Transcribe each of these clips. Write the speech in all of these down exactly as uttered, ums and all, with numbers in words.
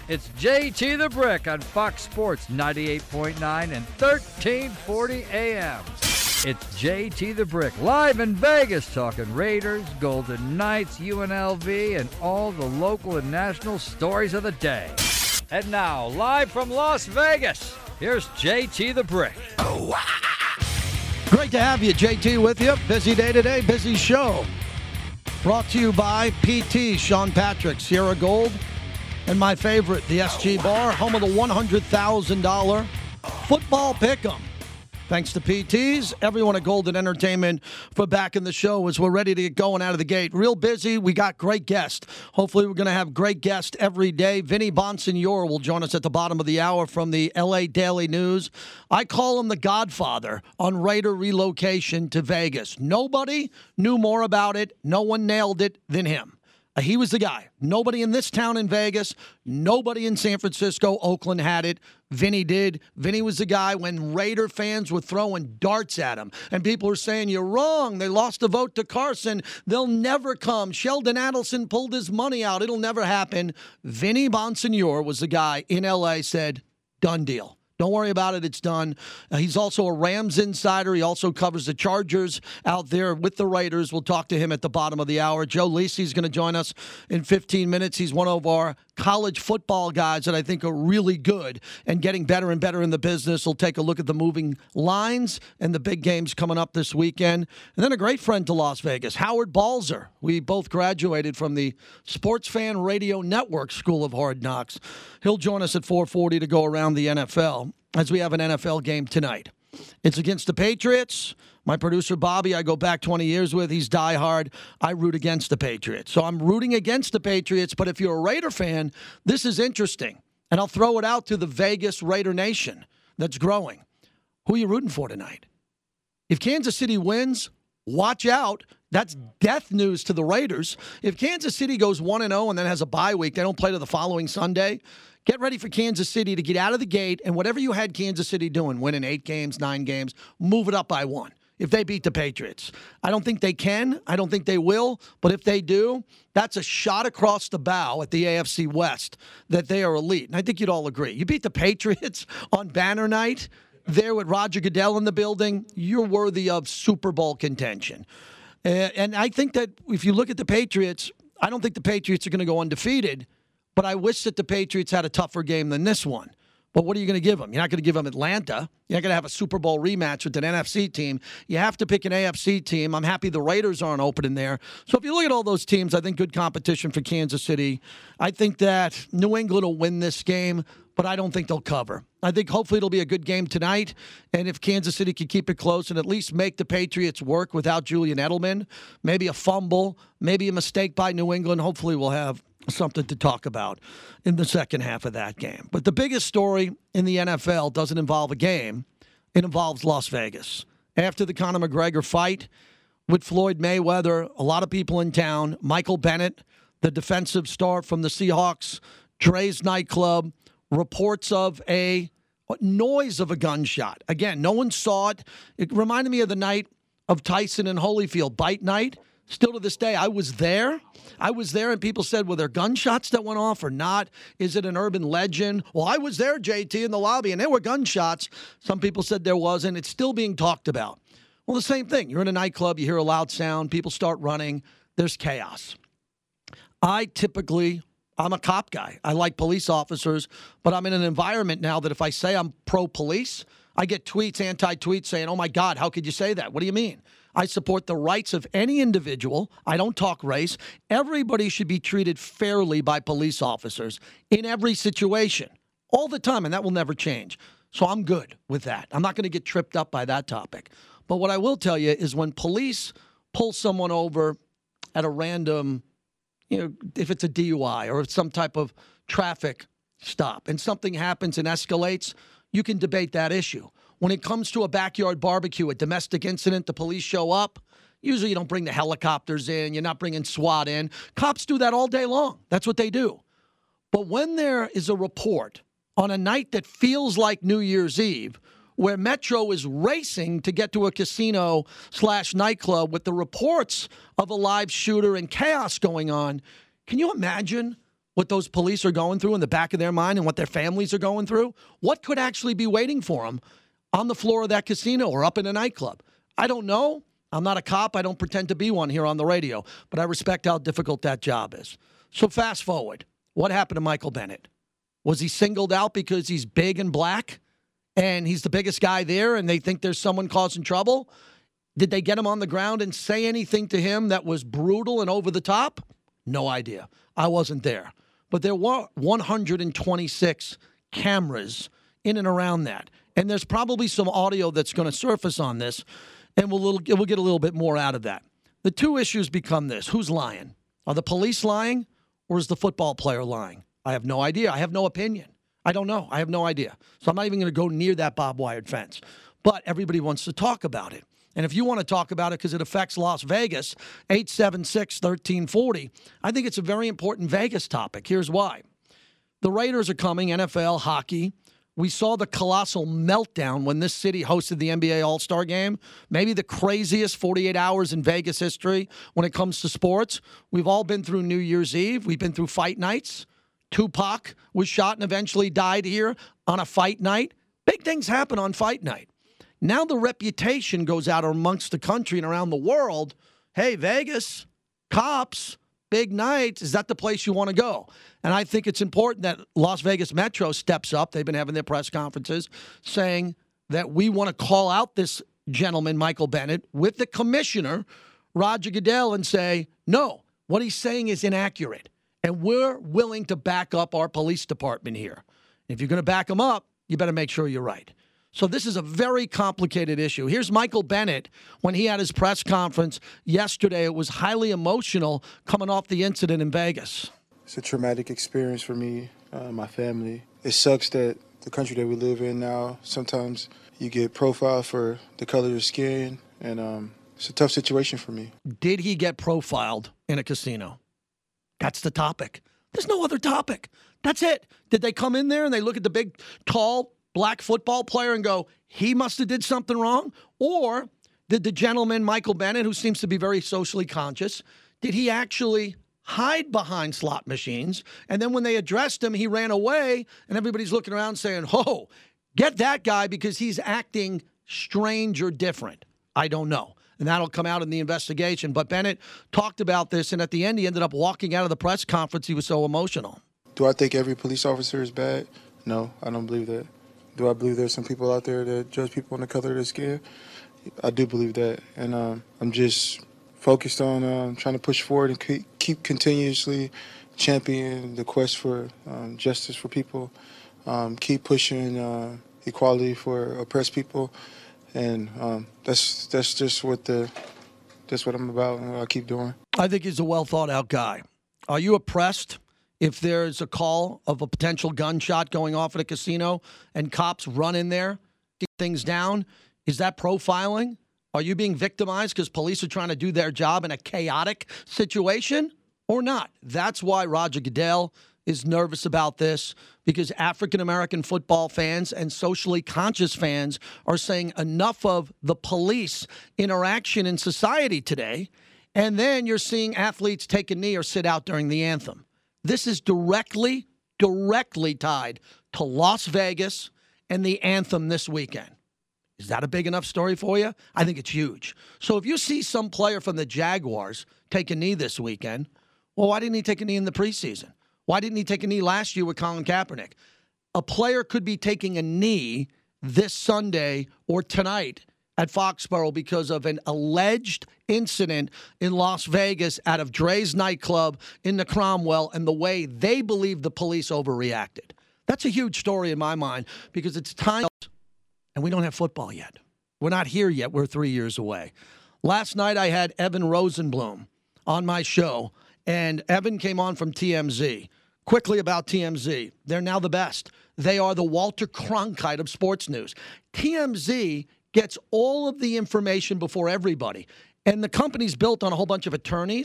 It's J T the Brick on Fox Sports ninety-eight point nine and thirteen forty A M. It's J T the Brick, live in Vegas, talking Raiders, Golden Knights, U N L V, and all the local and national stories of the day. And now, live from Las Vegas, here's J T the Brick. Great to have you, J T, with you. Busy day today, busy show. Brought to you by P T, Sean Patrick, Sierra Gold, and my favorite, the S G Bar, home of the one hundred thousand dollars football pick'em. Thanks to P Ts, everyone at Golden Entertainment for backing the show as we're ready to get going out of the gate. Real busy. We got great guests. Hopefully we're going to have great guests every day. Vinny Bonsignore will join us at the bottom of the hour from the L A Daily News. I call him the Godfather on Raider relocation to Vegas. Nobody knew more about it. No one nailed it than him. He was the guy. Nobody in this town in Vegas, nobody in San Francisco, Oakland had it. Vinny did. Vinny was the guy when Raider fans were throwing darts at him. And people were saying, you're wrong. They lost the vote to Carson. They'll never come. Sheldon Adelson pulled his money out. It'll never happen. Vinny Bonsignore was the guy in L A, said, done deal. Don't worry about it. It's done. Uh, he's also a Rams insider. He also covers the Chargers out there with the Raiders. We'll talk to him at the bottom of the hour. Joe Lisi's going to join us in fifteen minutes. He's one of our college football guys that I think are really good and getting better and better in the business. We'll take a look at the moving lines and the big games coming up this weekend. And then a great friend to Las Vegas, Howard Balzer. We both graduated from the Sports Fan Radio Network School of Hard Knocks. He'll join us at four forty to go around the N F L as we have an N F L game tonight. It's against the Patriots. My producer, Bobby, I go back twenty years with. He's diehard. I root against the Patriots. So I'm rooting against the Patriots, but if you're a Raider fan, this is interesting. And I'll throw it out to the Vegas Raider Nation that's growing. Who are you rooting for tonight? If Kansas City wins, watch out. That's death news to the Raiders. If Kansas City goes one and oh and then has a bye week, they don't play to the following Sunday, get ready for Kansas City to get out of the gate, and whatever you had Kansas City doing, winning eight games, nine games, move it up by one if they beat the Patriots. I don't think they can. I don't think they will. But if they do, that's a shot across the bow at the A F C West that they are elite. And I think you'd all agree. You beat the Patriots on banner night there with Roger Goodell in the building, you're worthy of Super Bowl contention. And I think that if you look at the Patriots, I don't think the Patriots are going to go undefeated. But I wish that the Patriots had a tougher game than this one. But what are you going to give them? You're not going to give them Atlanta. You're not going to have a Super Bowl rematch with an N F C team. You have to pick an A F C team. I'm happy the Raiders aren't opening there. So if you look at all those teams, I think good competition for Kansas City. I think that New England will win this game, but I don't think they'll cover. I think hopefully it'll be a good game tonight. And if Kansas City can keep it close and at least make the Patriots work without Julian Edelman, maybe a fumble, maybe a mistake by New England, hopefully we'll have something to talk about in the second half of that game. But the biggest story in the N F L doesn't involve a game. It involves Las Vegas. After the Conor McGregor fight with Floyd Mayweather, a lot of people in town, Michael Bennett, the defensive star from the Seahawks, Dre's nightclub, reports of a noise of a gunshot. Again, no one saw it. It reminded me of the night of Tyson and Holyfield, Bite Night. Still to this day, I was there. I was there, and people said, were there gunshots that went off or not? Is it an urban legend? Well, I was there, J T, in the lobby, and there were gunshots. Some people said there wasn't. It's still being talked about. Well, the same thing. You're in a nightclub. You hear a loud sound. People start running. There's chaos. I typically, I'm a cop guy. I like police officers, but I'm in an environment now that if I say I'm pro-police, I get tweets, anti-tweets saying, oh, my God, how could you say that? What do you mean? I support the rights of any individual. I don't talk race. Everybody should be treated fairly by police officers in every situation, all the time, and that will never change. So I'm good with that. I'm not going to get tripped up by that topic. But what I will tell you is when police pull someone over at a random, you know, if it's a D U I or some type of traffic stop and something happens and escalates, you can debate that issue. When it comes to a backyard barbecue, a domestic incident, the police show up. Usually you don't bring the helicopters in. You're not bringing SWAT in. Cops do that all day long. That's what they do. But when there is a report on a night that feels like New Year's Eve, where Metro is racing to get to a casino slash nightclub with the reports of a live shooter and chaos going on, can you imagine what those police are going through in the back of their mind and what their families are going through? What could actually be waiting for them on the floor of that casino or up in a nightclub? I don't know. I'm not a cop. I don't pretend to be one here on the radio, but I respect how difficult that job is. So fast forward. What happened to Michael Bennett? Was he singled out because he's big and black and he's the biggest guy there and they think there's someone causing trouble? Did they get him on the ground and say anything to him that was brutal and over the top? No idea. I wasn't there. But there were one hundred twenty-six cameras in and around that. And there's probably some audio that's going to surface on this, and we'll, little, we'll get a little bit more out of that. The two issues become this. Who's lying? Are the police lying, or is the football player lying? I have no idea. I have no opinion. I don't know. I have no idea. So I'm not even going to go near that barbed-wired fence. But everybody wants to talk about it. And if you want to talk about it because it affects Las Vegas, eight seven six, one three four zero, I think it's a very important Vegas topic. Here's why. The Raiders are coming, N F L, hockey. We saw the colossal meltdown when this city hosted the N B A All-Star Game. Maybe the craziest forty-eight hours in Vegas history when it comes to sports. We've all been through New Year's Eve. We've been through fight nights. Tupac was shot and eventually died here on a fight night. Big things happen on fight night. Now the reputation goes out amongst the country and around the world. Hey, Vegas, cops, big nights. Is that the place you want to go? And I think it's important that Las Vegas Metro steps up. They've been having their press conferences saying that we want to call out this gentleman, Michael Bennett, with the commissioner, Roger Goodell, and say, no, what he's saying is inaccurate. And we're willing to back up our police department here. If you're going to back them up, you better make sure you're right. So this is a very complicated issue. Here's Michael Bennett when he had his press conference yesterday. It was highly emotional coming off the incident in Vegas. It's a traumatic experience for me, uh, my family. It sucks that the country that we live in now, sometimes you get profiled for the color of your skin, and um, it's a tough situation for me. Did he get profiled in a casino? That's the topic. There's no other topic. That's it. Did they come in there and they look at the big, tall, black football player and go, he must have did something wrong? Or did the gentleman, Michael Bennett, who seems to be very socially conscious, did he actually hide behind slot machines? And then when they addressed him, he ran away, and everybody's looking around saying, oh, get that guy because he's acting strange or different. I don't know. And that'll come out in the investigation. But Bennett talked about this, and at the end, he ended up walking out of the press conference. He was so emotional. Do I think every police officer is bad? No, I don't believe that. Do I believe there's some people out there that judge people on the color of their skin? I do believe that. And um, I'm just focused on um, trying to push forward and keep, keep continuously championing the quest for um, justice for people, um, keep pushing uh, equality for oppressed people. And um, that's that's just what the that's what I'm about and what I keep doing. I think he's a well-thought-out guy. Are you oppressed if there's a call of a potential gunshot going off at a casino and cops run in there, get things down? Is that profiling? Are you being victimized because police are trying to do their job in a chaotic situation or not? That's why Roger Goodell is nervous about this, because African-American football fans and socially conscious fans are saying enough of the police interaction in society today, and then you're seeing athletes take a knee or sit out during the anthem. This is directly, directly tied to Las Vegas and the anthem this weekend. Is that a big enough story for you? I think it's huge. So if you see some player from the Jaguars take a knee this weekend, well, why didn't he take a knee in the preseason? Why didn't he take a knee last year with Colin Kaepernick? A player could be taking a knee this Sunday or tonight at Foxborough because of an alleged incident in Las Vegas out of Dre's nightclub in the Cromwell and the way they believe the police overreacted. That's a huge story in my mind because it's time, and we don't have football yet. We're not here yet. We're three years away. Last night I had Evan Rosenblum on my show, and Evan came on from T M Z. Quickly about T M Z. They're now the best. They are the Walter Cronkite of sports news. T M Z gets all of the information before everybody. And the company's built on a whole bunch of attorneys.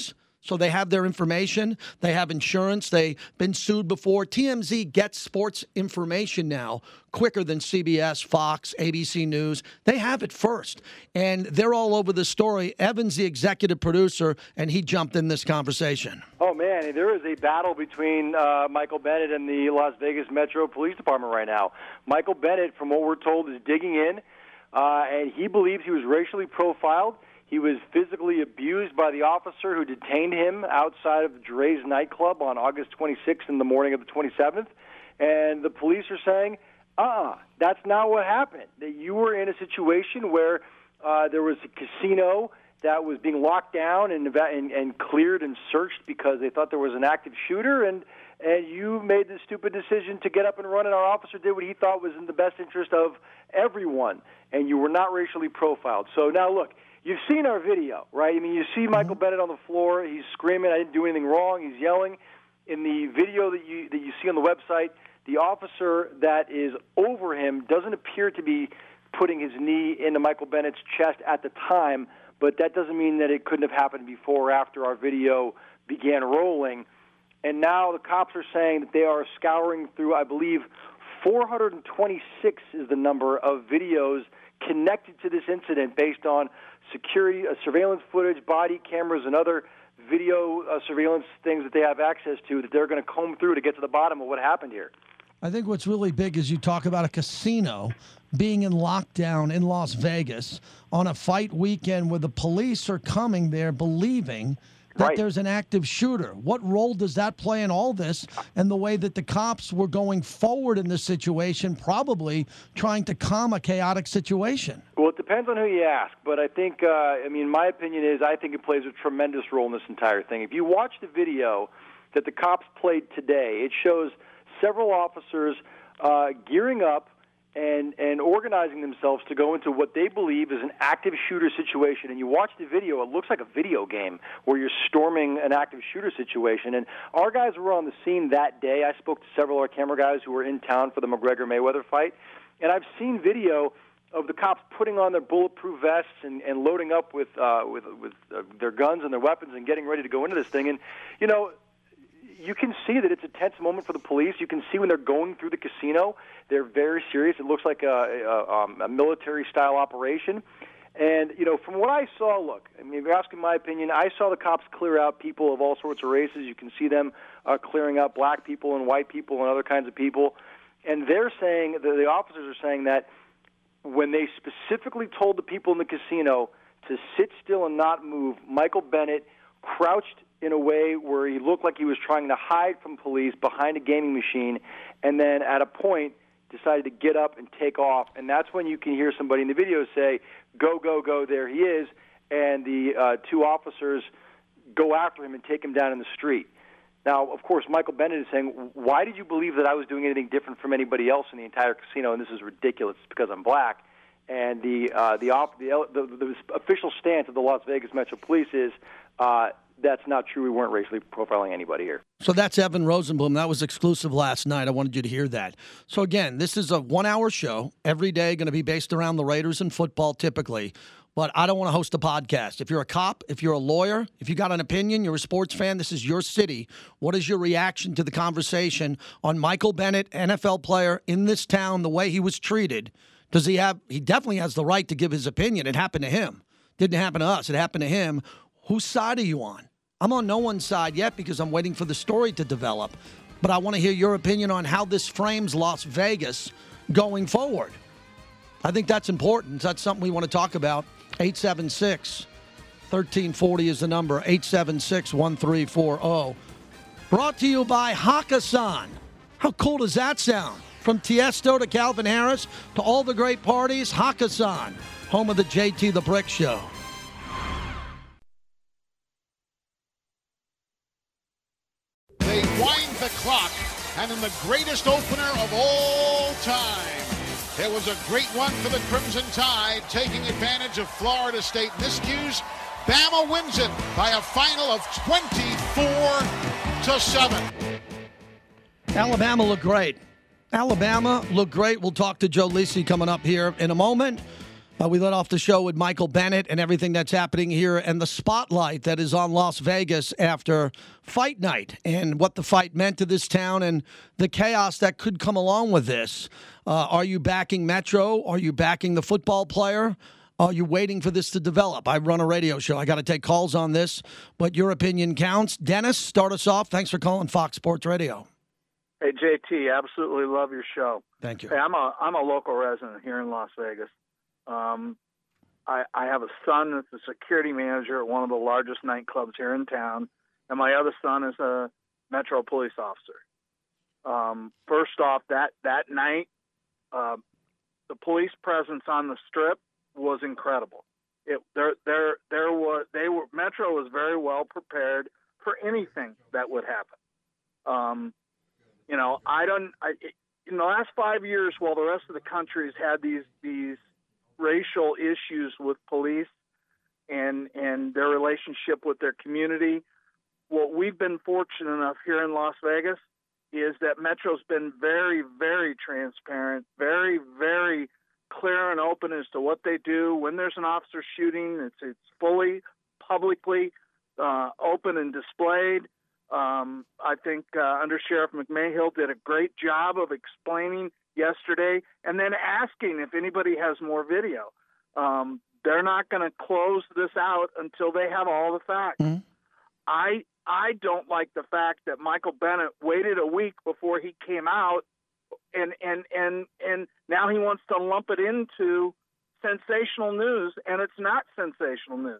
So they have their information. They have insurance. They've been sued before. T M Z gets sports information now quicker than C B S, Fox, A B C News. They have it first. And they're all over the story. Evan's the executive producer, and he jumped in this conversation. Oh, man, there is a battle between uh, Michael Bennett and the Las Vegas Metro Police Department right now. Michael Bennett, from what we're told, is digging in, uh, and he believes he was racially profiled. He was physically abused by the officer who detained him outside of Dre's nightclub on August twenty-sixth in the morning of the twenty-seventh. And the police are saying, uh-uh, that's not what happened. That you were in a situation where uh, there was a casino that was being locked down and, and, and cleared and searched because they thought there was an active shooter, and, and you made the stupid decision to get up and run, and our officer did what he thought was in the best interest of everyone, and you were not racially profiled. So now, look, you've seen our video, right? I mean, you see Michael Bennett on the floor. He's screaming, I didn't do anything wrong. He's yelling. In the video that you that you see on the website, the officer that is over him doesn't appear to be putting his knee into Michael Bennett's chest at the time, but that doesn't mean that it couldn't have happened before or after our video began rolling. And now the cops are saying that they are scouring through, I believe, four hundred twenty-six is the number of videos connected to this incident based on security, uh, surveillance footage, body cameras, and other video uh, surveillance things that they have access to that they're going to comb through to get to the bottom of what happened here. I think what's really big is you talk about a casino being in lockdown in Las Vegas on a fight weekend where the police are coming there believing that right. there's an active shooter. What role does that play in all this and the way that the cops were going forward in this situation, probably trying to calm a chaotic situation? Well, it depends on who you ask, but I think, uh, I mean, my opinion is I think it plays a tremendous role in this entire thing. If you watch the video that the cops played today, it shows several officers uh, gearing up and, and organizing themselves to go into what they believe is an active shooter situation. And you watch the video, it looks like a video game where you're storming an active shooter situation. And our guys were on the scene that day. I spoke to several of our camera guys who were in town for the McGregor-Mayweather fight. And I've seen video of the cops putting on their bulletproof vests and, and loading up with, uh, with, with uh, their guns and their weapons and getting ready to go into this thing. And, you know, you can see that it's a tense moment for the police. You can see when they're going through the casino, they're very serious. It looks like a, a, um, a military-style operation. And, you know, from what I saw, look, I mean, if you're asking my opinion, I saw the cops clear out people of all sorts of races. You can see them uh, clearing out black people and white people and other kinds of people. And they're saying, the, the officers are saying that when they specifically told the people in the casino to sit still and not move, Michael Bennett crouched in a way where he looked like he was trying to hide from police behind a gaming machine, and then at a point decided to get up and take off. And that's when you can hear somebody in the video say, go, go, go, there he is, and the uh, two officers go after him and take him down in the street. Now, of course, Michael Bennett is saying, why did you believe that I was doing anything different from anybody else in the entire casino, and this is ridiculous because I'm black. And the, uh, the, op- the, the, the official stance of the Las Vegas Metro Police is uh, that's not true. We weren't racially profiling anybody here. So that's Evan Rosenblum. That was exclusive last night. I wanted you to hear that. So, again, this is a one-hour show, every day going to be based around the Raiders and football typically. But I don't want to host a podcast. If you're a cop, if you're a lawyer, if you got an opinion, you're a sports fan, this is your city. What is your reaction to the conversation on Michael Bennett, N F L player in this town, the way he was treated? Does he have, he definitely has the right to give his opinion. It happened to him. Didn't happen to us. It happened to him. Whose side are you on? I'm on no one's side yet because I'm waiting for the story to develop. But I want to hear your opinion on how this frames Las Vegas going forward. I think that's important. That's something we want to talk about. eight seven six, one three four zero is the number. eight seven six, one three four zero. Brought to you by Hakkasan. How cool does that sound? From Tiesto to Calvin Harris to all the great parties, Hakkasan, home of the J T the Brick Show. They wind the clock, and in the greatest opener of all time, it was a great one for the Crimson Tide, taking advantage of Florida State miscues. Bama wins it by a final of twenty-four to seven. Alabama looked great. Alabama looked great. We'll talk to Joe Lisi coming up here in a moment. Uh, we let off the show with Michael Bennett and everything that's happening here and the spotlight that is on Las Vegas after fight night and what the fight meant to this town and the chaos that could come along with this. Uh, are you backing Metro? Are you backing the football player? Are you waiting for this to develop? I run a radio show. I got to take calls on this, but your opinion counts. Dennis, start us off. Thanks for calling Fox Sports Radio. Hey, J T, absolutely love your show. Thank you. Hey, I'm a I'm a local resident here in Las Vegas. Um, I, I have a son that's a security manager at one of the largest nightclubs here in town, and my other son is a Metro police officer. Um, first off, that that night, uh, the police presence on the Strip was incredible. It there there there was they were Metro was very well prepared for anything that would happen. Um, you know, I don't. I, in the last five years, while the rest of the country has had these these racial issues with police and and their relationship with their community, what we've been fortunate enough here in Las Vegas is that Metro's been very, very transparent, very, very clear and open as to what they do. When there's an officer shooting, it's it's fully, publicly uh, open and displayed. Um, I think uh, Under Sheriff McMahill did a great job of explaining yesterday and then asking if anybody has more video. Um, they're not going to close this out until they have all the facts. Mm-hmm. I I don't like the fact that Michael Bennett waited a week before he came out and and and and now he wants to lump it into sensational news, and it's not sensational news.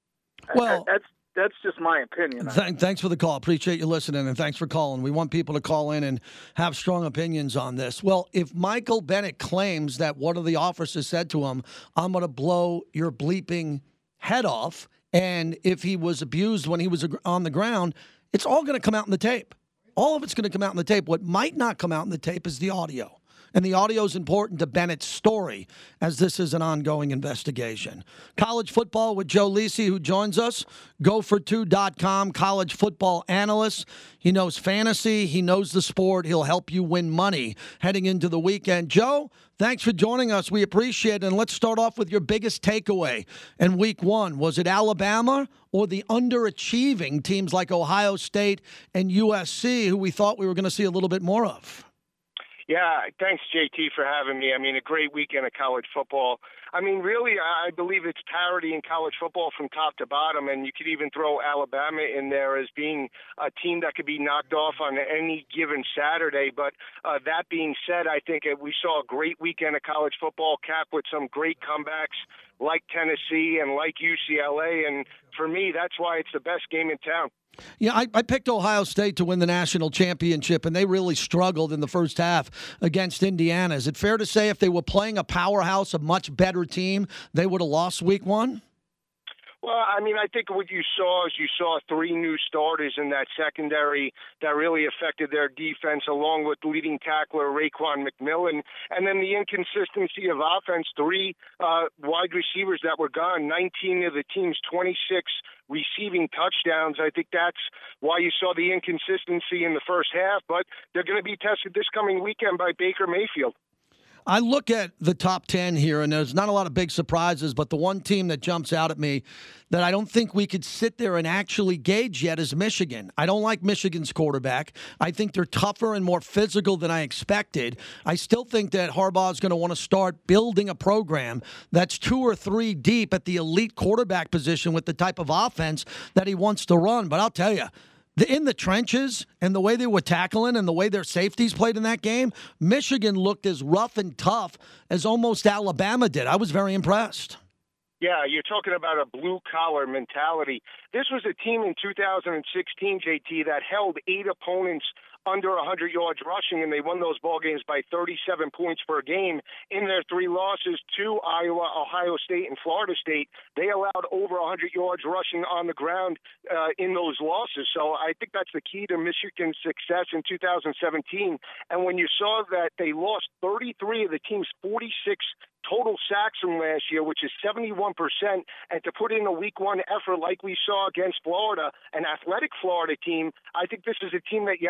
Well, that's that's just my opinion. Th- thanks for the call. Appreciate you listening, and thanks for calling. We want people to call in and have strong opinions on this. Well, if Michael Bennett claims that one of the officers said to him, "I'm going to blow your bleeping head off," and if he was abused when he was on the ground, it's all going to come out in the tape. All of it's going to come out in the tape. What might not come out in the tape is the audio. And the audio is important to Bennett's story, as this is an ongoing investigation. College football with Joe Lisi, who joins us, Gopher two dot com, college football analyst. He knows fantasy. He knows the sport. He'll help you win money heading into the weekend. Joe, thanks for joining us. We appreciate it. And let's start off with your biggest takeaway in week one. Was it Alabama or the underachieving teams like Ohio State and U S C, who we thought we were going to see a little bit more of? Yeah, thanks, J T, for having me. I mean, a great weekend of college football. I mean, really, I believe it's parity in college football from top to bottom, and you could even throw Alabama in there as being a team that could be knocked off on any given Saturday. But uh, that being said, I think we saw a great weekend of college football, capped with some great comebacks like Tennessee and like U C L A, and for me, that's why it's the best game in town. Yeah, I, I picked Ohio State to win the national championship, and they really struggled in the first half against Indiana. Is it fair to say if they were playing a powerhouse, a much better team, they would have lost week one? Well, I mean, I think what you saw is you saw three new starters in that secondary that really affected their defense, along with leading tackler Raekwon McMillan, and then the inconsistency of offense, three uh, wide receivers that were gone, nineteen of the team's twenty-six receiving touchdowns. I think that's why you saw the inconsistency in the first half, but they're going to be tested this coming weekend by Baker Mayfield. I look at the top ten here, and there's not a lot of big surprises, but the one team that jumps out at me that I don't think we could sit there and actually gauge yet is Michigan. I don't like Michigan's quarterback. I think they're tougher and more physical than I expected. I still think that Harbaugh is going to want to start building a program that's two or three deep at the elite quarterback position with the type of offense that he wants to run. But I'll tell you, in the trenches and the way they were tackling and the way their safeties played in that game, Michigan looked as rough and tough as almost Alabama did. I was very impressed. Yeah, you're talking about a blue-collar mentality. This was a team in two thousand sixteen, J T, that held eight opponents under one hundred yards rushing, and they won those ball games by thirty-seven points per game. In their three losses to Iowa, Ohio State, and Florida State, they allowed over one hundred yards rushing on the ground uh, in those losses. So I think that's the key to Michigan's success in two thousand seventeen. And when you saw that they lost thirty-three of the team's forty-six total sacks from last year, which is seventy-one percent, and to put in a week one effort like we saw against Florida, an athletic Florida team, I think this is a team that you have to keep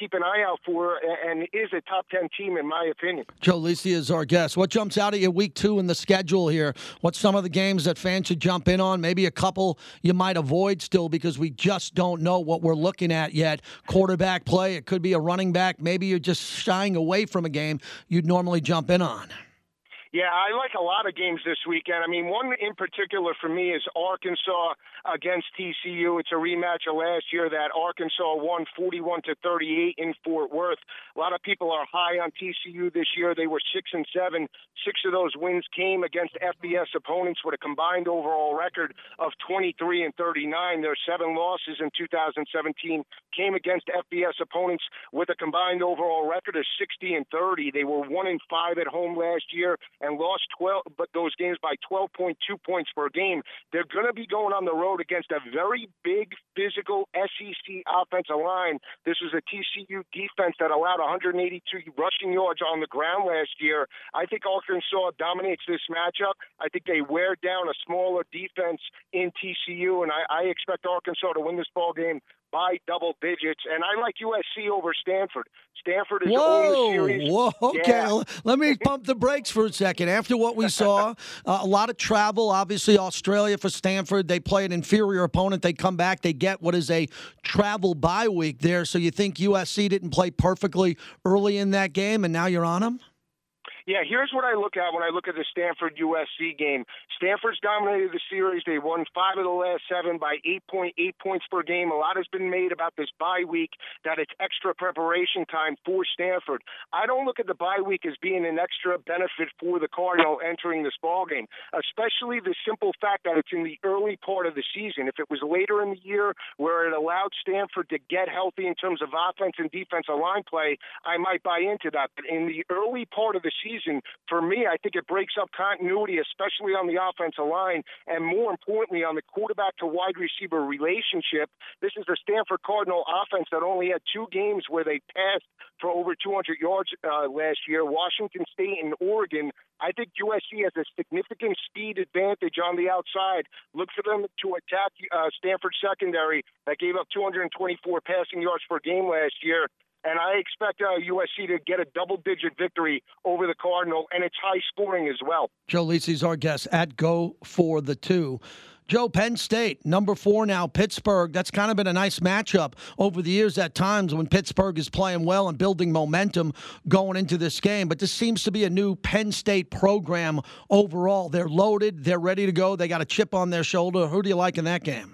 keep an eye out for and is a top ten team in my opinion. Joe Lisi is our guest. What jumps out at you week two in the schedule here? What's some of the games that fans should jump in on? Maybe a couple you might avoid still because we just don't know what we're looking at yet. Quarterback play, it could be a running back. Maybe you're just shying away from a game you'd normally jump in on. Yeah, I like a lot of games this weekend. I mean, one in particular for me is Arkansas against T C U. It's a rematch of last year that Arkansas won forty-one to thirty-eight in Fort Worth. A lot of people are high on T C U this year. They were six and seven. Six of those wins came against F B S opponents with a combined overall record of twenty-three and thirty-nine. Their seven losses in two thousand seventeen came against F B S opponents with a combined overall record of sixty and thirty. They were one and five at home last year and lost twelve, but those games by twelve point two points per game. They're going to be going on the road against a very big, physical S E C offensive line. This was a T C U defense that allowed one hundred eighty-two rushing yards on the ground last year. I think Arkansas dominates this matchup. I think they wear down a smaller defense in T C U, and I, I expect Arkansas to win this ball game by double digits. And I like U S C over Stanford. Stanford is whoa, own the series. Whoa, okay. Yeah. Let me pump the brakes for a second. After what we saw, uh, a lot of travel, obviously Australia for Stanford. They play an inferior opponent. They come back. They get what is a travel bye week there. So you think U S C didn't play perfectly early in that game, and now you're on them? Yeah, here's what I look at when I look at the Stanford U S C game. Stanford's dominated the series. They won five of the last seven by eight point eight points per game. A lot has been made about this bye week, that it's extra preparation time for Stanford. I don't look at the bye week as being an extra benefit for the Cardinal entering this ball game, especially the simple fact that it's in the early part of the season. If it was later in the year where it allowed Stanford to get healthy in terms of offense and defensive line play, I might buy into that. But in the early part of the season, for me, I think it breaks up continuity, especially on the offensive line, and more importantly, on the quarterback to wide receiver relationship. This is the Stanford Cardinal offense that only had two games where they passed for over two hundred yards uh, last year, Washington State and Oregon. I think U S C has a significant speed advantage on the outside. Look for them to attack uh, Stanford secondary that gave up two hundred twenty-four passing yards per game last year. And I expect uh, U S C to get a double-digit victory over the Cardinal, and it's high-scoring as well. Joe Lisi's our guest at Go for the Two. Joe, Penn State, number four now, Pittsburgh. That's kind of been a nice matchup over the years at times when Pittsburgh is playing well and building momentum going into this game. But this seems to be a new Penn State program overall. They're loaded. They're ready to go. They got a chip on their shoulder. Who do you like in that game?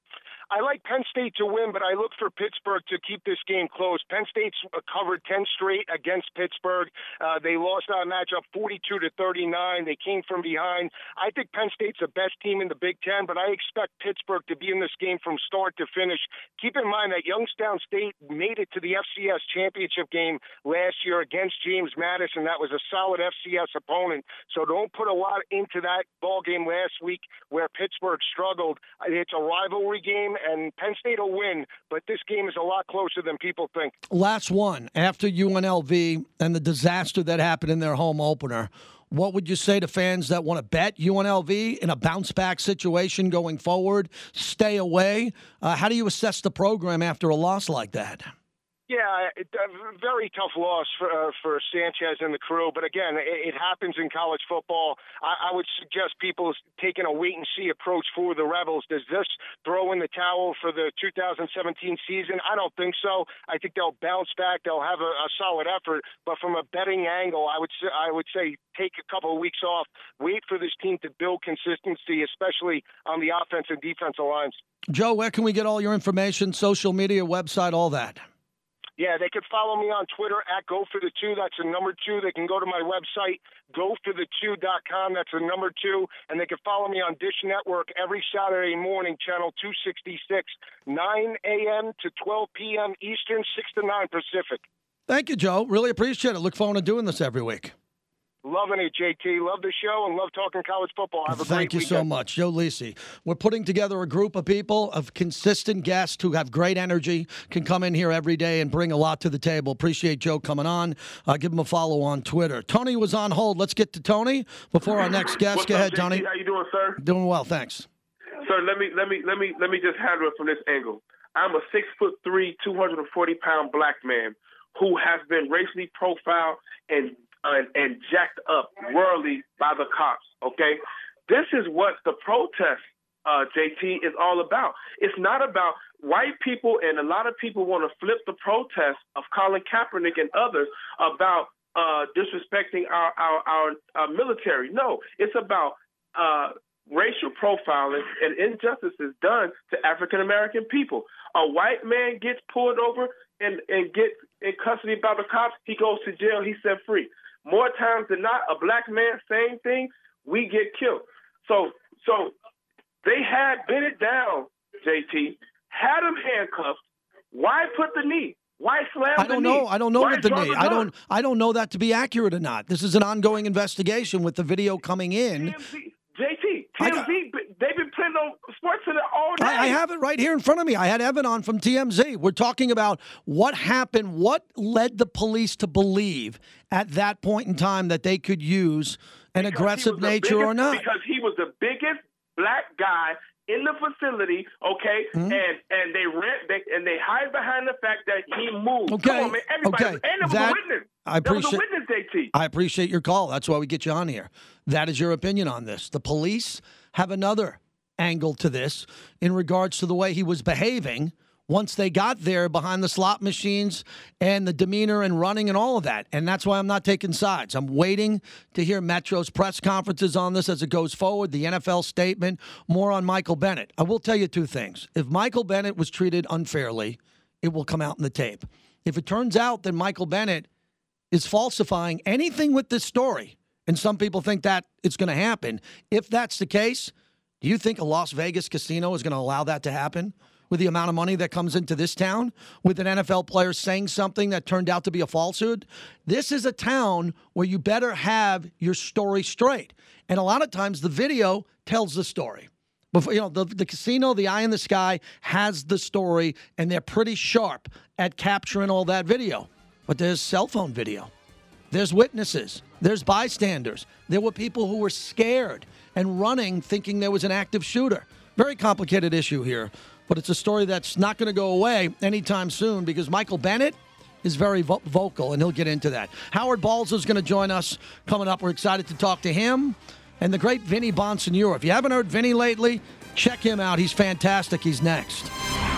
I like Penn State to win, but I look for Pittsburgh to keep this game close. Penn State's covered ten straight against Pittsburgh. Uh, they lost that matchup forty-two to thirty-nine. They came from behind. I think Penn State's the best team in the Big Ten, but I expect Pittsburgh to be in this game from start to finish. Keep in mind that Youngstown State made it to the F C S championship game last year against James Madison. That was a solid F C S opponent. So don't put a lot into that ball game last week where Pittsburgh struggled. It's a rivalry game, and Penn State will win, but this game is a lot closer than people think. Last one, after U N L V and the disaster that happened in their home opener, what would you say to fans that want to bet U N L V in a bounce-back situation going forward, stay away? Uh, how do you assess the program after a loss like that? Yeah, it, a very tough loss for uh, for Sanchez and the crew. But again, it, it happens in college football. I, I would suggest people taking a wait-and-see approach for the Rebels. Does this throw in the towel for the two thousand seventeen season? I don't think so. I think they'll bounce back. They'll have a, a solid effort. But from a betting angle, I would say, I would say take a couple of weeks off. Wait for this team to build consistency, especially on the offense and defensive lines. Joe, where can we get all your information, social media, website, all that? Yeah, they could follow me on Twitter at Go For The Two. That's the number two. They can go to my website, go for the two dot com. That's the number two. And they can follow me on Dish Network every Saturday morning, channel two sixty-six, nine a.m. to twelve p.m. Eastern, six to nine Pacific. Thank you, Joe. Really appreciate it. Look forward to doing this every week. Loving it, J T. Love the show and love talking college football. Have a Thank great you weekend. so much. Joe Lisi. We're putting together a group of people, of consistent guests who have great energy, can come in here every day and bring a lot to the table. Appreciate Joe coming on. Uh, give him a follow on Twitter. Tony was on hold. Let's get to Tony before our next guest. What's Go up, ahead, J T? Tony. How you doing, sir? Doing well, thanks. Sir, let me let me let me let me just handle it from this angle. I'm a six foot three, two hundred forty pound black man who has been racially profiled and uh, and jacked up worldly by the cops. Okay, this is what the protest, uh, J T, is all about. It's not about white people, and a lot of people want to flip the protest of Colin Kaepernick and others about uh, disrespecting our, our, our, our military. No, it's about uh, racial profiling and injustices done to African-American people. A white man gets pulled over and, and gets in custody by the cops, he goes to jail, he's set free. More times than not, a black man, same thing, we get killed. So so they had Bennett down, J T, had him handcuffed. Why put the knee? Why slam I don't the know. knee? I don't know Why with the draw knee. the I gun? don't. I don't know that to be accurate or not. This is an ongoing investigation with the video coming in. T M Z, J T, I T M Z, got- they've been playing on Sports Center all day. I, I have it right here in front of me. I had Evan on from T M Z. We're talking about what happened, what led the police to believe at that point in time that they could use an Because he aggressive was the nature or biggest- not. Because he was the biggest black guy in the facility, okay, Mhm. and and they rent they, and they hide behind the fact that he moved. Okay, Come on, man, everybody, okay. and there was That- a witness. I There was a appreciate- witness, J T. I appreciate your call. That's why we get you on here. That is your opinion on this. The police have another angle to this in regards to the way he was behaving once they got there behind the slot machines and the demeanor and running and all of that. And that's why I'm not taking sides. I'm waiting to hear Metro's press conferences on this as it goes forward, the N F L statement, more on Michael Bennett. I will tell you two things. If Michael Bennett was treated unfairly, it will come out in the tape. If it turns out that Michael Bennett is falsifying anything with this story, and some people think that it's going to happen, if that's the case, do you think a Las Vegas casino is going to allow that to happen with the amount of money that comes into this town, with an N F L player saying something that turned out to be a falsehood? This is a town where you better have your story straight. And a lot of times the video tells the story. Before, you know, the, the casino, the eye in the sky, has the story, and they're pretty sharp at capturing all that video. But there's cell phone video. There's witnesses. There's bystanders. There were people who were scared and running thinking there was an active shooter. Very complicated issue here, but it's a story that's not going to go away anytime soon because Michael Bennett is very vo- vocal, and he'll get into that. Howard Balzer is going to join us coming up. We're excited to talk to him and the great Vinny Bonsignore. If you haven't heard Vinny lately, check him out. He's fantastic. He's next.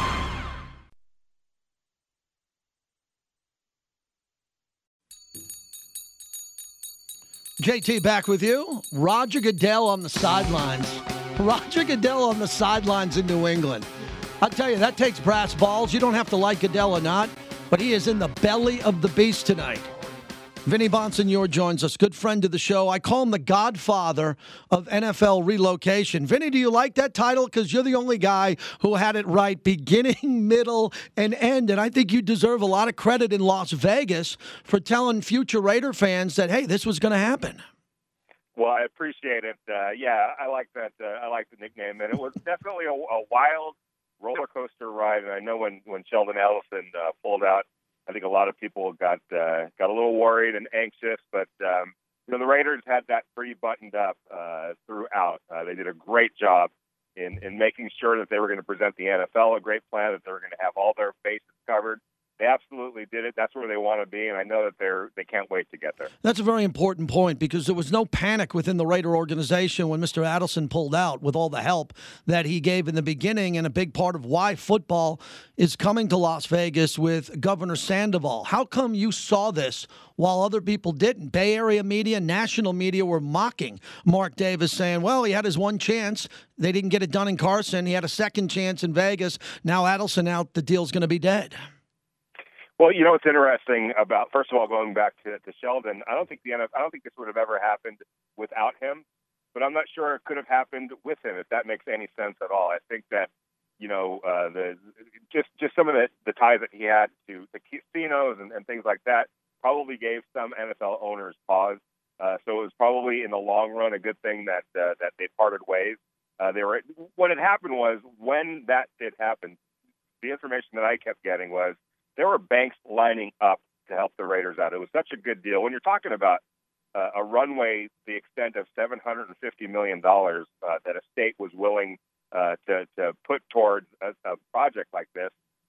J T back with you. Roger Goodell on the sidelines. Roger Goodell on the sidelines in New England. I'll tell you, that takes brass balls. You don't have to like Goodell or not, but he is in the belly of the beast tonight. Vinny Bonsignore joins us, good friend of the show. I call him the godfather of N F L relocation. Vinny, do you like that title? Because you're the only guy who had it right beginning, middle, and end. And I think you deserve a lot of credit in Las Vegas for telling future Raider fans that, hey, this was going to happen. Well, I appreciate it. Uh, yeah, I like that. Uh, I like the nickname. And it was definitely a, a wild roller coaster ride. And I know when, when Sheldon Ellison uh, pulled out, I think a lot of people got uh, got a little worried and anxious, but um, you know the Raiders had that pretty buttoned up uh, throughout. Uh, they did a great job in in making sure that they were going to present the N F L a great plan, that they were going to have all their bases covered. They absolutely did it. That's where they want to be, and I know that they're they can't wait to get there. That's a very important point because there was no panic within the Raider organization when Mister Adelson pulled out with all the help that he gave in the beginning, and a big part of why football is coming to Las Vegas with Governor Sandoval. How come you saw this while other people didn't? Bay Area media, national media were mocking Mark Davis, saying, well, he had his one chance. They didn't get it done in Carson. He had a second chance in Vegas. Now Adelson out, the deal's going to be dead. Well, you know what's interesting about, first of all, going back to, to Sheldon, I don't think the N F L, I don't think this would have ever happened without him, but I'm not sure it could have happened with him, if that makes any sense at all. I think that, you know, uh, the just just some of the, the ties that he had to the casinos and, and things like that probably gave some N F L owners pause. Uh, so it was probably in the long run a good thing that uh, that they parted ways. Uh, they were what had happened was when that did happen, the information that I kept getting was there were banks lining up to help the Raiders out. It was such a good deal. When you're talking about uh, a runway the extent of seven hundred fifty million dollars uh, that a state was willing uh, to, to put towards a, a project like this,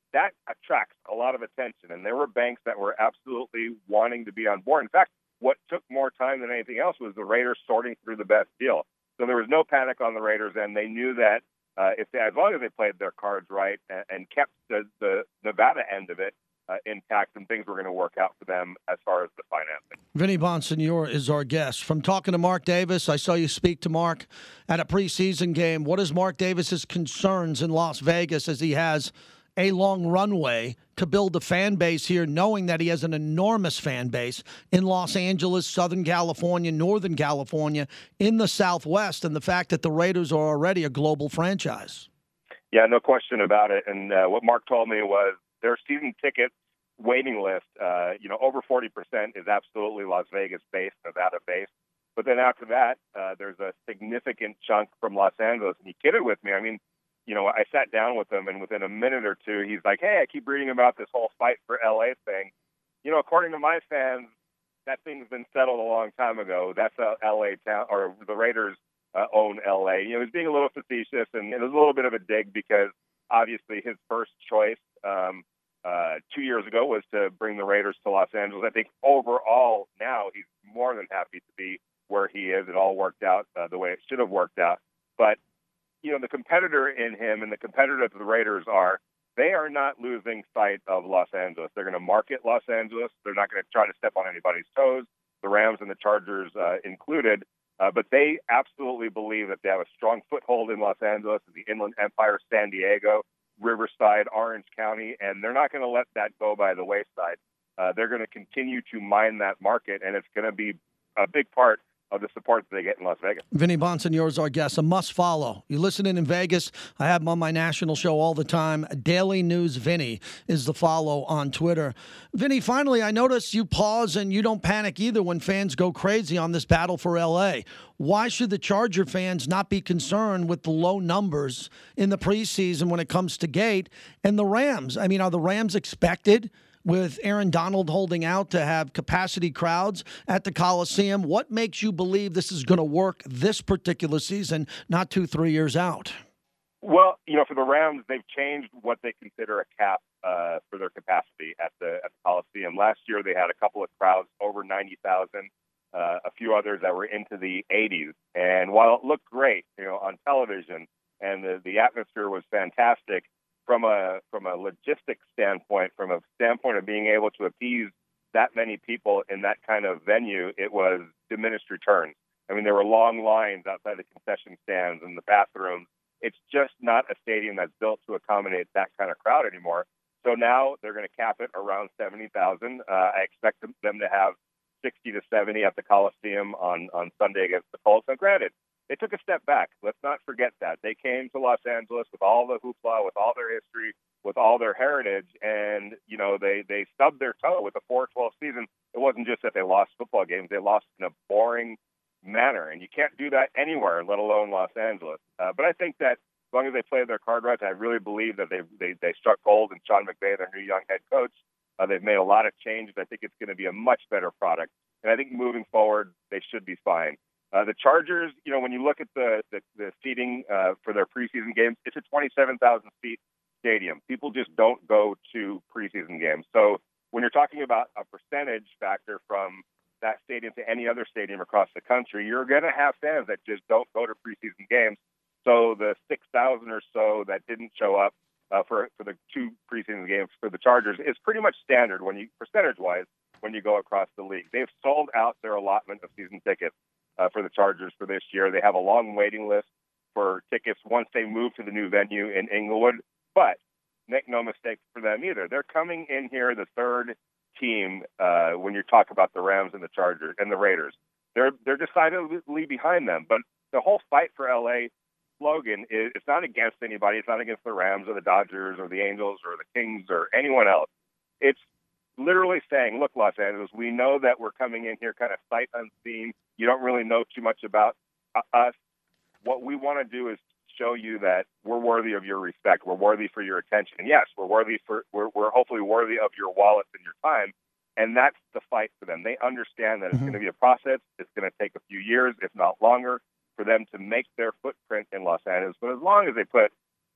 that attracts a lot of attention. And there were banks that were absolutely wanting to be on board. In fact, what took more time than anything else was the Raiders sorting through the best deal. So there was no panic on the Raiders, and they knew that uh, if they, as long as they played their cards right and, and kept the, the Nevada end of it uh, intact, and things were going to work out for them as far as the financing. Vinny Bonsignore is our guest. From talking to Mark Davis, I saw you speak to Mark at a preseason game. What is Mark Davis's concerns in Las Vegas as he has a long runway to build a fan base here, knowing that he has an enormous fan base in Los Angeles, Southern California, Northern California, in the Southwest, and the fact that the Raiders are already a global franchise? Yeah, no question about it. And uh, what Mark told me was their season ticket waiting list, uh, you know, over forty percent is absolutely Las Vegas-based, Nevada-based. But then after that, uh, there's a significant chunk from Los Angeles. And he kidded with me. I mean, you know, I sat down with him, and within a minute or two, he's like, hey, I keep reading about this whole fight for L A thing. You know, according to my fans, that thing's been settled a long time ago. That's a L A town, or the Raiders uh, own L A. You know, he's being a little facetious, and it was a little bit of a dig because obviously his first choice um, uh, two years ago was to bring the Raiders to Los Angeles. I think overall now he's more than happy to be where he is. It all worked out uh, the way it should have worked out. But you know, the competitor in him and the competitor that the Raiders are, they are not losing sight of Los Angeles. They're going to market Los Angeles. They're not going to try to step on anybody's toes, the Rams and the Chargers uh, included. Uh, but they absolutely believe that they have a strong foothold in Los Angeles, the Inland Empire, San Diego, Riverside, Orange County, and they're not going to let that go by the wayside. Uh, they're going to continue to mine that market, and it's going to be a big part of the support that they get in Las Vegas. Vinny Bonsignore is our guest, a must-follow. You listening in Vegas, I have him on my national show all the time. Daily News Vinny is the follow on Twitter. Vinny, finally, I notice you pause and you don't panic either when fans go crazy on this battle for L A. Why should the Charger fans not be concerned with the low numbers in the preseason when it comes to gate? And the Rams, I mean, are the Rams expected, with Aaron Donald holding out, to have capacity crowds at the Coliseum? What makes you believe this is going to work this particular season, not two, three years out? Well, you know, for the Rams, they've changed what they consider a cap uh, for their capacity at the, at the Coliseum. Last year, they had a couple of crowds over ninety thousand, uh, a few others that were into the eighties. And while it looked great, you know, on television, and the, the atmosphere was fantastic, From a from a logistics standpoint, from a standpoint of being able to appease that many people in that kind of venue, it was diminished returns. I mean, there were long lines outside the concession stands and the bathrooms. It's just not a stadium that's built to accommodate that kind of crowd anymore. So now they're going to cap it around seventy thousand. Uh, I expect them, them to have sixty to seventy at the Coliseum on, on Sunday against the Colts. Now, granted, they took a step back. Let's not forget that. They came to Los Angeles with all the hoopla, with all their history, with all their heritage, and, you know, they, they stubbed their toe with a four twelve season. It wasn't just that they lost football games. They lost in a boring manner, and you can't do that anywhere, let alone Los Angeles. Uh, but I think that as long as they play their card right, I really believe that they they, they struck gold in Sean McVay, their new young head coach. Uh, they've made a lot of changes. I think it's going to be a much better product. And I think moving forward, they should be fine. Uh, the Chargers, you know, when you look at the, the, the seating uh, for their preseason games, it's a twenty-seven thousand seat stadium. People just don't go to preseason games. So when you're talking about a percentage factor from that stadium to any other stadium across the country, you're going to have fans that just don't go to preseason games. So the six thousand or so that didn't show up uh, for, for the two preseason games for the Chargers is pretty much standard when you, percentage-wise, when you go across the league. They've sold out their allotment of season tickets Uh, for the Chargers for this year. They have a long waiting list for tickets once they move to the new venue in Inglewood. But make no mistake for them either. They're coming in here the third team uh, when you talk about the Rams and the Chargers and the Raiders. They're they're decidedly behind them. But the whole fight for L A slogan is it's not against anybody. It's not against the Rams or the Dodgers or the Angels or the Kings or anyone else. It's literally saying, look, Los Angeles, we know that we're coming in here kind of sight unseen. You don't really know too much about uh, us. What we want to do is show you that we're worthy of your respect. We're worthy for your attention. And yes, we're worthy for, we're, we're hopefully worthy of your wallet and your time. And that's the fight for them. They understand that it's mm-hmm. going to be a process. It's going to take a few years, if not longer, for them to make their footprint in Los Angeles. But as long as they put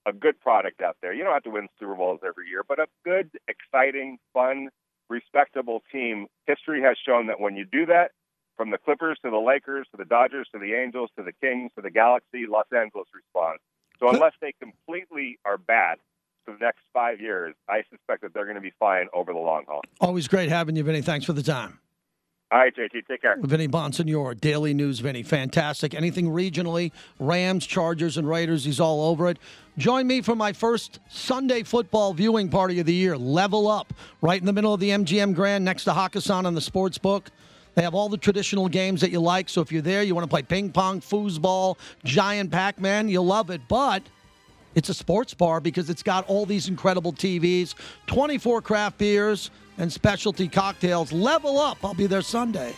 a good product out there. You don't have to win Super Bowls every year, but a good, exciting, fun, respectable team. History has shown that when you do that, from the Clippers to the Lakers to the Dodgers to the Angels to the Kings to the Galaxy, Los Angeles responds. So unless they completely are bad for the next five years, I suspect that they're going to be fine over the long haul. Always great having you, Vinny. Thanks for the time. All right, J T, take care. Vinny Bonsignore, Daily News Vinny. Fantastic. Anything regionally, Rams, Chargers, and Raiders, he's all over it. Join me for my first Sunday football viewing party of the year, Level Up, right in the middle of the M G M Grand next to Hakkasan on the sports book. They have all the traditional games that you like, so if you're there, you want to play ping pong, foosball, giant Pac-Man, you'll love it. But it's a sports bar because it's got all these incredible T Vs, twenty-four craft beers, and specialty cocktails. Level Up. I'll be there Sunday.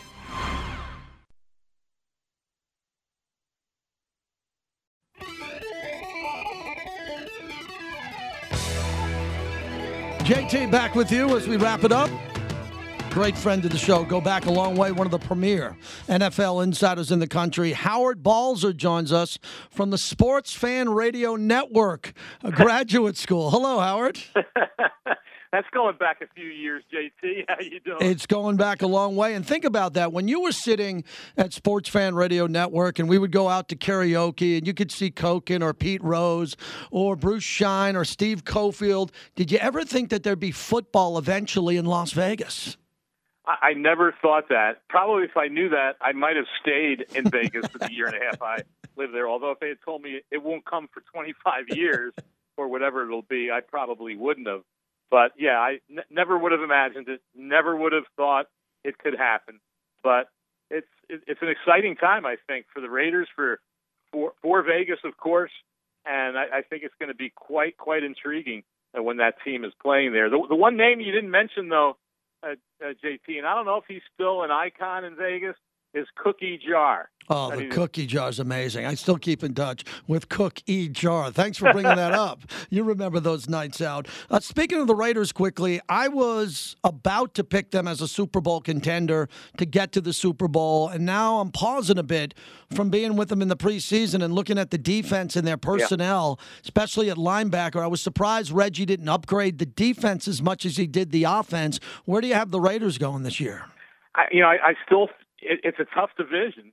J T back with you as we wrap it up. Great friend of the show. Go back a long way. One of the premier N F L insiders in the country. Howard Balzer joins us from the Sports Fan Radio Network, a graduate school. Hello, Howard. That's going back a few years, J T. How you doing? It's going back a long way. And think about that. When you were sitting at Sports Fan Radio Network and we would go out to karaoke and you could see Koken or Pete Rose or Bruce Shine or Steve Cofield, did you ever think that there'd be football eventually in Las Vegas? I, I never thought that. Probably if I knew that, I might have stayed in Vegas for the year and a half I lived there. Although if they had told me it won't come for twenty-five years or whatever it'll be, I probably wouldn't have. But, yeah, I n- never would have imagined it, never would have thought it could happen. But it's it, it's an exciting time, I think, for the Raiders, for for, for Vegas, of course, and I, I think it's going to be quite, quite intriguing uh, when that team is playing there. The, the one name you didn't mention, though, uh, uh, J T, and I don't know if he's still an icon in Vegas, is Cookie Jar. Oh, the Cookie Jar is amazing. I still keep in touch with Cookie Jar. Thanks for bringing that up. You remember those nights out. Uh, speaking of the Raiders quickly, I was about to pick them as a Super Bowl contender to get to the Super Bowl, and now I'm pausing a bit from being with them in the preseason and looking at the defense and their personnel, yeah. especially at linebacker. I was surprised Reggie didn't upgrade the defense as much as he did the offense. Where do you have the Raiders going this year? I, you know, I, I still it, – it's a tough division.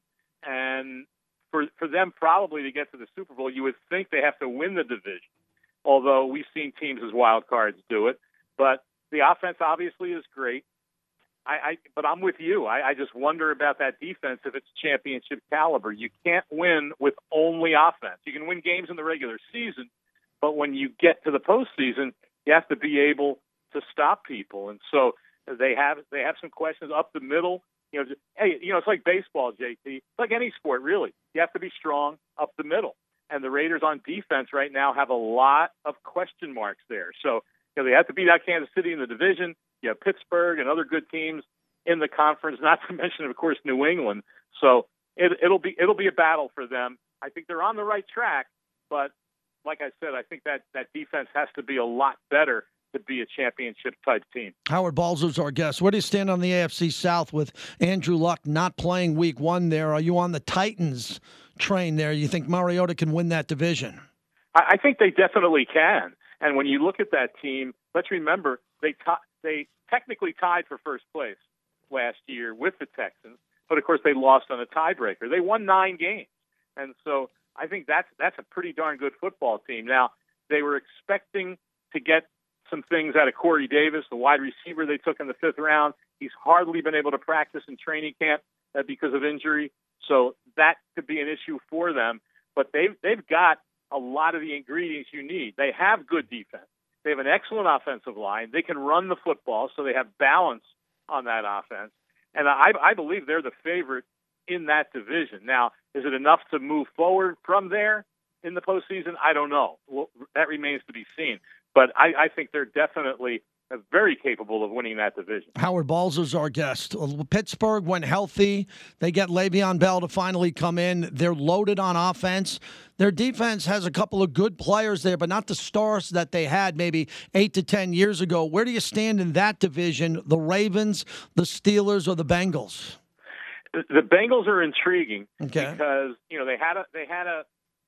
And for for them probably to get to the Super Bowl, you would think they have to win the division, although we've seen teams as wild cards do it. But the offense obviously is great. I, I But I'm with you. I, I just wonder about that defense if it's championship caliber. You can't win with only offense. You can win games in the regular season, but when you get to the postseason, you have to be able to stop people. And so they have they have some questions up the middle. You know, just, hey, you know, it's like baseball, J T. It's like any sport, really. You have to be strong up the middle. And the Raiders on defense right now have a lot of question marks there. So, you know, they have to beat out Kansas City in the division. You have Pittsburgh and other good teams in the conference, not to mention, of course, New England. So it, it'll be it'll be a battle for them. I think they're on the right track, but like I said, I think that, that defense has to be a lot better to be a championship-type team. Howard Balzer's our guest. Where do you stand on the A F C South with Andrew Luck not playing week one there? Are you on the Titans train there? You think Mariota can win that division? I, I think they definitely can. And when you look at that team, let's remember they t- they technically tied for first place last year with the Texans, but, of course, they lost on a tiebreaker. They won nine games. And so I think that's that's a pretty darn good football team. Now, they were expecting to get some things out of Corey Davis, the wide receiver they took in the fifth round. He's hardly been able to practice in training camp uh, because of injury, so that could be an issue for them. But they've, they've got a lot of the ingredients you need. They have good defense. They have an excellent offensive line. They can run the football, so they have balance on that offense. And I, I believe they're the favorite in that division. Now, is it enough to move forward from there in the postseason? I don't know. Well, that remains to be seen. But I, I think they're definitely very capable of winning that division. Howard Balzer's our guest. Pittsburgh went healthy. They get Le'Veon Bell to finally come in. They're loaded on offense. Their defense has a couple of good players there, but not the stars that they had maybe eight to ten years ago. Where do you stand in that division, the Ravens, the Steelers, or the Bengals? The Bengals are intriguing okay. because, you know, they had a they had a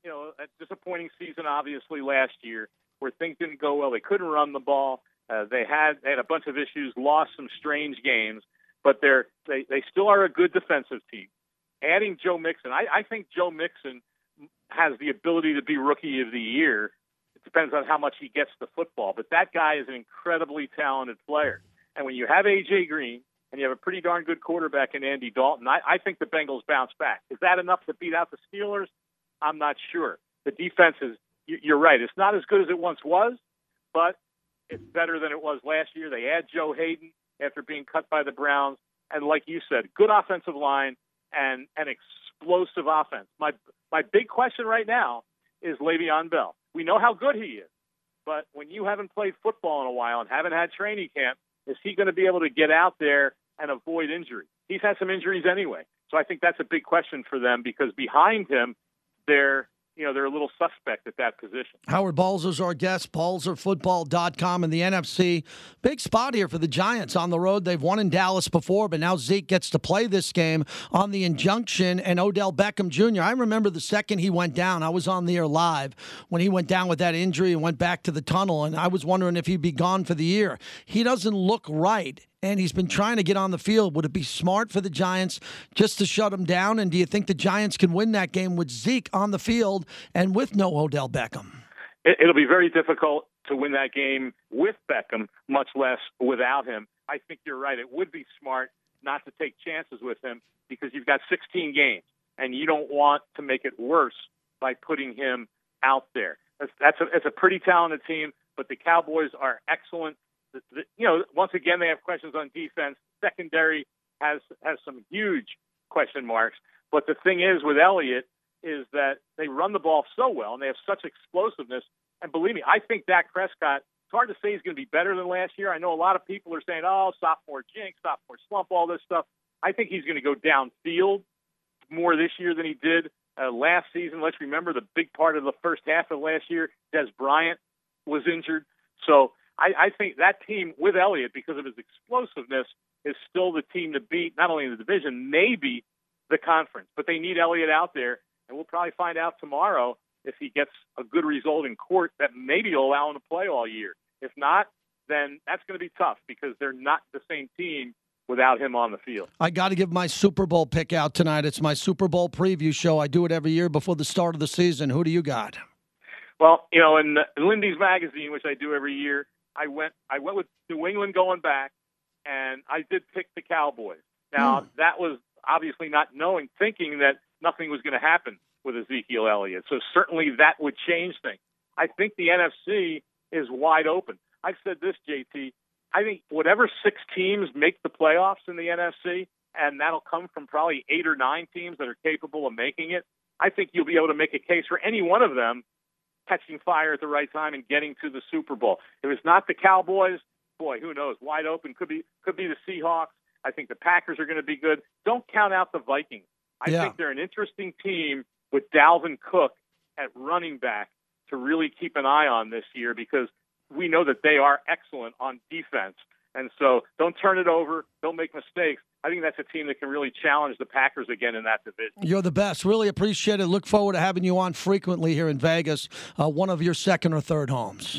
you know, a disappointing season, obviously, last year, where things didn't go well. They couldn't run the ball. Uh, they had they had a bunch of issues, lost some strange games, but they're they, they still are a good defensive team. Adding Joe Mixon, I, I think Joe Mixon has the ability to be Rookie of the Year. It depends on how much he gets the football, but that guy is an incredibly talented player. And when you have A J Green and you have a pretty darn good quarterback in Andy Dalton, I, I think the Bengals bounce back. Is that enough to beat out the Steelers? I'm not sure. The defense is, you're right, it's not as good as it once was, but it's better than it was last year. They add Joe Hayden after being cut by the Browns. And like you said, good offensive line and an explosive offense. My my big question right now is Le'Veon Bell. We know how good he is, but when you haven't played football in a while and haven't had training camp, is he going to be able to get out there and avoid injury? He's had some injuries anyway. So I think that's a big question for them because behind him, they're you know, they're a little suspect at that position. Howard Balzer's our guest, balzer football dot com in the N F C. Big spot here for the Giants on the road. They've won in Dallas before, but now Zeke gets to play this game on the injunction, and Odell Beckham Junior I remember the second he went down, I was on the air live when he went down with that injury and went back to the tunnel, and I was wondering if he'd be gone for the year. He doesn't look right. And he's been trying to get on the field. Would it be smart for the Giants just to shut him down? And do you think the Giants can win that game with Zeke on the field and with no Odell Beckham? It'll be very difficult to win that game with Beckham, much less without him. I think you're right. It would be smart not to take chances with him because you've got sixteen games, and you don't want to make it worse by putting him out there. That's, that's a, it's a pretty talented team, but the Cowboys are excellent. You know, once again, they have questions on defense. Secondary has has some huge question marks. But the thing is with Elliott is that they run the ball so well and they have such explosiveness. And believe me, I think Dak Prescott, it's hard to say he's going to be better than last year. I know a lot of people are saying, oh, sophomore jinx, sophomore slump, all this stuff. I think he's going to go downfield more this year than he did uh, last season. Let's remember the big part of the first half of last year, Des Bryant was injured. So I, I think that team with Elliott, because of his explosiveness, is still the team to beat, not only in the division, maybe the conference. But they need Elliott out there, and we'll probably find out tomorrow if he gets a good result in court that maybe will allow him to play all year. If not, then that's going to be tough because they're not the same team without him on the field. I got to give my Super Bowl pick out tonight. It's my Super Bowl preview show. I do it every year before the start of the season. Who do you got? Well, you know, in, in Lindy's magazine, which I do every year, I went I went with New England going back, and I did pick the Cowboys. Now, mm. that was obviously not knowing, thinking that nothing was going to happen with Ezekiel Elliott. So certainly that would change things. I think the N F C is wide open. I've said this, J T. I think whatever six teams make the playoffs in the N F C, and that'll come from probably eight or nine teams that are capable of making it, I think you'll be able to make a case for any one of them catching fire at the right time and getting to the Super Bowl. If it's not the Cowboys, boy, who knows? Wide open. Could be could be the Seahawks. I think the Packers are going to be good. Don't count out the Vikings. I yeah. think they're an interesting team with Dalvin Cook at running back to really keep an eye on this year because we know that they are excellent on defense. And so don't turn it over. Don't make mistakes. I think that's a team that can really challenge the Packers again in that division. You're the best. Really appreciate it. Look forward to having you on frequently here in Vegas, uh, one of your second or third homes.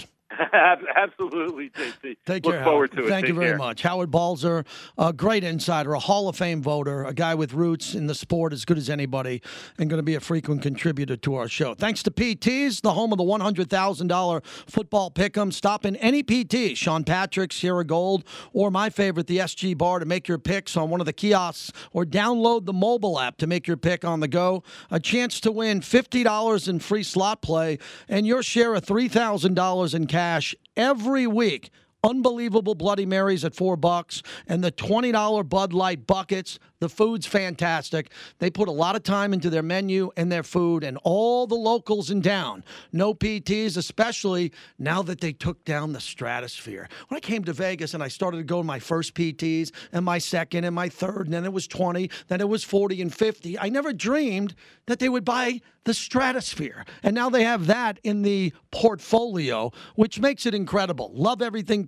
Absolutely, J T. Take Look care. forward Howard. to it. Thank Take you very care. much. Howard Balzer, a great insider, a Hall of Fame voter, a guy with roots in the sport as good as anybody, and going to be a frequent contributor to our show. Thanks to P T's, the home of the one hundred thousand dollars football pick'em. Stop in any P T, Sean Patrick, Sierra Gold, or my favorite, the S G Bar, to make your picks on one of the kiosks, or download the mobile app to make your pick on the go. A chance to win fifty dollars in free slot play and your share of three thousand dollars in cash every week. Unbelievable Bloody Marys at four bucks and the twenty dollars Bud Light buckets. The food's fantastic. They put a lot of time into their menu and their food, and all the locals in town know P Ts, especially now that they took down the Stratosphere. When I came to Vegas and I started to go to my first P Ts and my second and my third, and then it was twenty, then it was forty and fifty, I never dreamed that they would buy the Stratosphere. And now they have that in the portfolio, which makes it incredible. Love everything P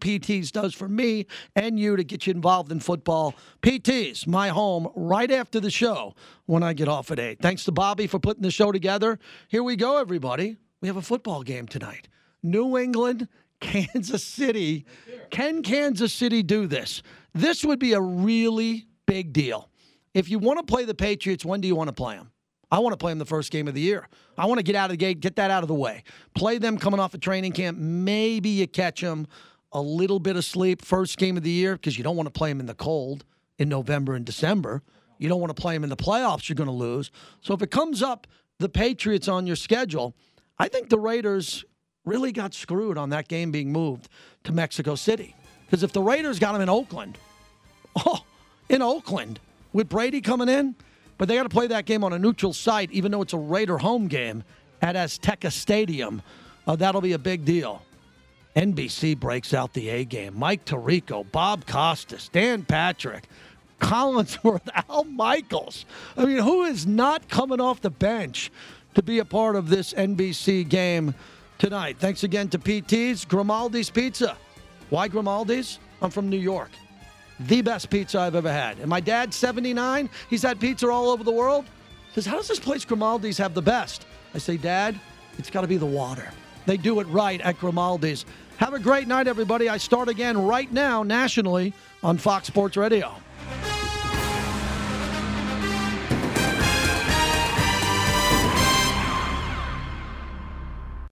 P T's does for me and you to get you involved in football. P T's, my home, right after the show when I get off at eight. Thanks to Bobby for putting the show together. Here we go, everybody. We have a football game tonight. New England, Kansas City. Can Kansas City do this? This would be a really big deal. If you want to play the Patriots, when do you want to play them? I want to play them the first game of the year. I want to get out of the gate, get that out of the way. Play them coming off a training camp. Maybe you catch them a little bit of sleep first game of the year because you don't want to play them in the cold in November and December. You don't want to play them in the playoffs. You're going to lose. So if it comes up, the Patriots on your schedule, I think the Raiders really got screwed on that game being moved to Mexico City. Because if the Raiders got them in Oakland, oh, in Oakland, with Brady coming in, but they got to play that game on a neutral site, even though it's a Raider home game at Azteca Stadium. Uh, that'll be a big deal. N B C breaks out the A game. Mike Tirico, Bob Costas, Dan Patrick, Collinsworth, Al Michaels. I mean, who is not coming off the bench to be a part of this N B C game tonight? Thanks again to P T's, Grimaldi's Pizza. Why Grimaldi's? I'm from New York. The best pizza I've ever had. And my dad's seventy-nine. He's had pizza all over the world. He says, how does this place Grimaldi's have the best? I say, Dad, it's got to be the water. They do it right at Grimaldi's. Have a great night, everybody. I start again right now nationally on Fox Sports Radio.